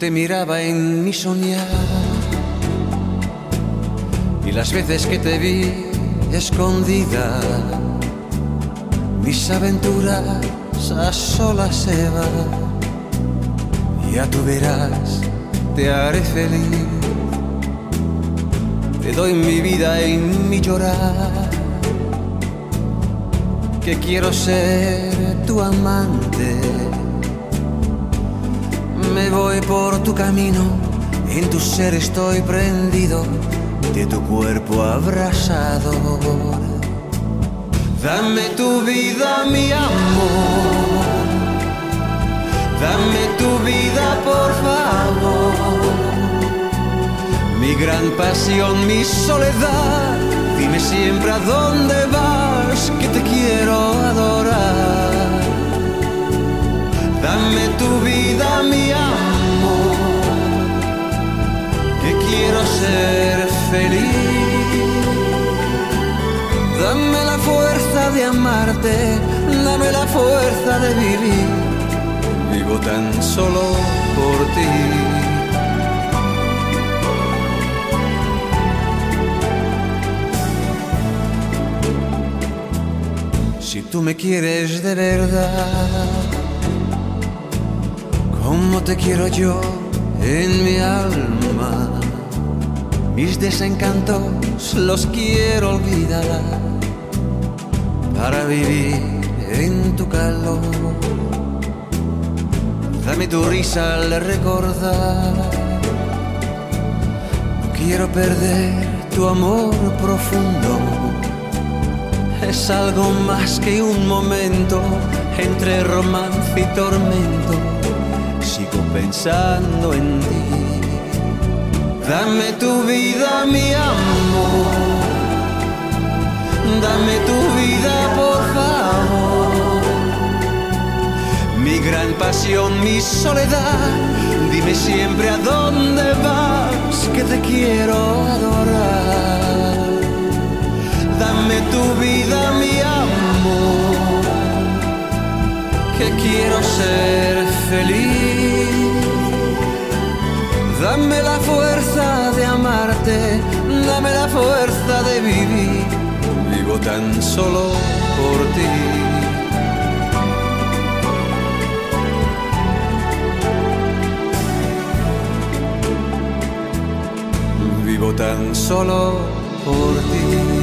te miraba en mi soñar y las veces que te vi escondida, mis aventuras a solas se van. Ya tú verás, te haré feliz, te doy mi vida en mi llorar, que quiero ser tu amante. Me voy por tu camino, en tu ser estoy prendido, de tu cuerpo abrasador. Dame tu vida, mi amor, dame tu vida, por favor. Mi gran pasión, mi soledad, dime siempre a dónde vas, que te quiero adorar. Dame tu vida, mi amor, que quiero ser feliz. Dame la fuerza de amarte, dame la fuerza de vivir. Vivo tan solo por ti. Si tú me quieres de verdad, como te quiero yo en mi alma, mis desencantos los quiero olvidar para vivir en tu calor. Dame tu risa al recordar, no quiero perder tu amor profundo. Es algo más que un momento entre romance y tormento. Sigo pensando en ti. Dame tu vida, mi amor, dame tu vida, por favor. Mi gran pasión, mi soledad, dime siempre a dónde vas, que te quiero adorar. Dame tu vida, mi amor, que quiero ser feliz. Dame la fuerza de amarte, dame la fuerza de vivir. Vivo tan solo por ti. Vivo tan solo por ti.